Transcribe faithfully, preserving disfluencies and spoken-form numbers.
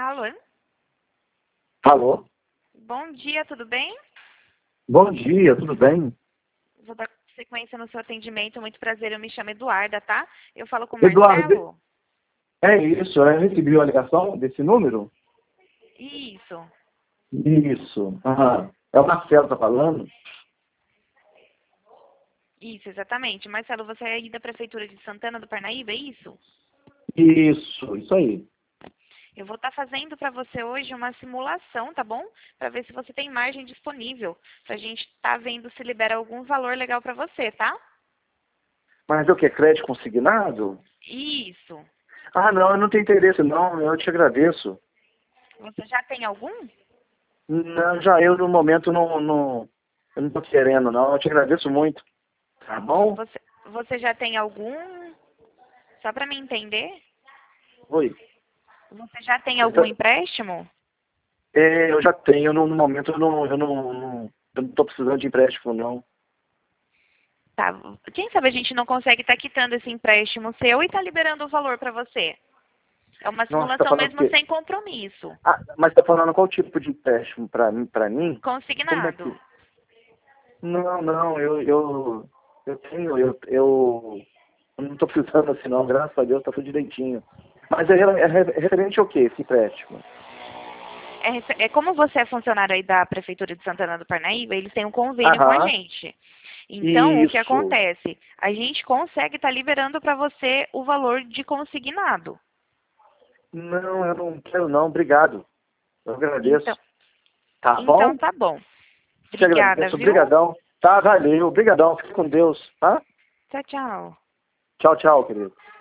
Alô? Alô? Bom dia, tudo bem? Bom dia, tudo bem? Vou dar sequência no seu atendimento. Muito prazer, eu me chamo Eduarda, tá? Eu falo com o Eduardo, Marcelo? é isso, eu recebi a ligação desse número? Isso. Isso, aham. É o Marcelo que tá falando? Isso, exatamente. Marcelo, você é aí da Prefeitura de Santana do Parnaíba, é isso? Isso, isso aí. Eu vou estar fazendo para você hoje uma simulação, tá bom? Para ver se você tem margem disponível. Pra gente estar vendo se libera algum valor legal para você, tá? Mas é o que? Crédito consignado? Isso. Ah, não, eu não tenho interesse não, eu te agradeço. Você já tem algum? Não, já eu no momento não, não, eu não tô querendo não, eu te agradeço muito. Tá bom? Você, você já tem algum? Só para me entender. Oi. Você já tem algum empréstimo? É, eu já tenho, no, no momento eu não, eu não, não, eu não tô precisando de empréstimo não. Tá. Quem sabe a gente não consegue estar quitando esse empréstimo seu e tá liberando o valor para você. É uma Nossa, tá simulação falando mesmo que... sem compromisso. Ah, mas tá falando qual tipo de empréstimo para mim, para mim? Como é Consignado. que... Não, não, eu, eu, eu tenho, eu, eu, eu não tô precisando assim não, graças a Deus tá tudo direitinho. Mas é, é, é referente ao que esse empréstimo? É, rece- é como você é funcionário aí da Prefeitura de Santana do Parnaíba, eles têm um convênio com a Aham, gente. Então, o que isso. acontece? A gente consegue estar liberando para você o valor de consignado. Não, eu não quero não, obrigado. Eu Então, agradeço. Tá bom? então tá bom. Te Obrigada, agradeço, viu? obrigadão. Tá, valeu, obrigadão, fique com Deus, tá? Tchau, tchau. Tchau, tchau, querido.